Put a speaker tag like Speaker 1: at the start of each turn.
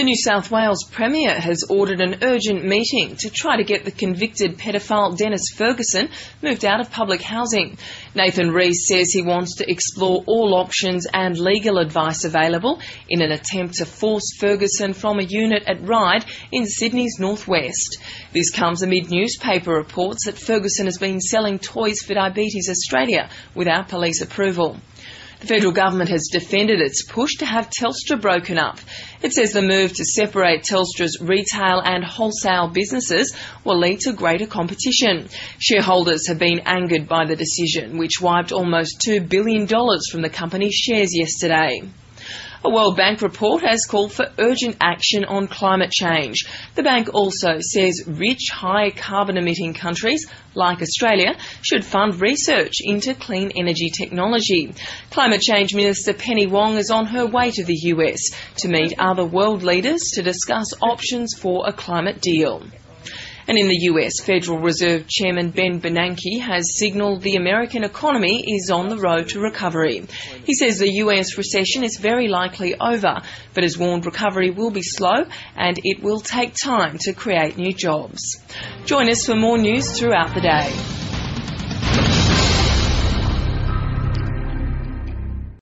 Speaker 1: The New South Wales Premier has ordered an urgent meeting to try to get the convicted pedophile Dennis Ferguson moved out of public housing. Nathan Rees says he wants to explore all options and legal advice available in an attempt to force Ferguson from a unit at Ryde in Sydney's northwest. This comes amid newspaper reports that Ferguson has been selling toys for Diabetes Australia without police approval. The federal government has defended its push to have Telstra broken up. It says the move to separate Telstra's retail and wholesale businesses will lead to greater competition. Shareholders have been angered by the decision, which wiped almost $2 billion from the company's shares yesterday. A World Bank report has called for urgent action on climate change. The bank also says rich, high carbon-emitting countries like Australia should fund research into clean energy technology. Climate Change Minister Penny Wong is on her way to the US to meet other world leaders to discuss options for a climate deal. And in the US, Federal Reserve Chairman Ben Bernanke has signalled the American economy is on the road to recovery. He says the US recession is very likely over, but has warned recovery will be slow and it will take time to create new jobs. Join us for more news throughout the day.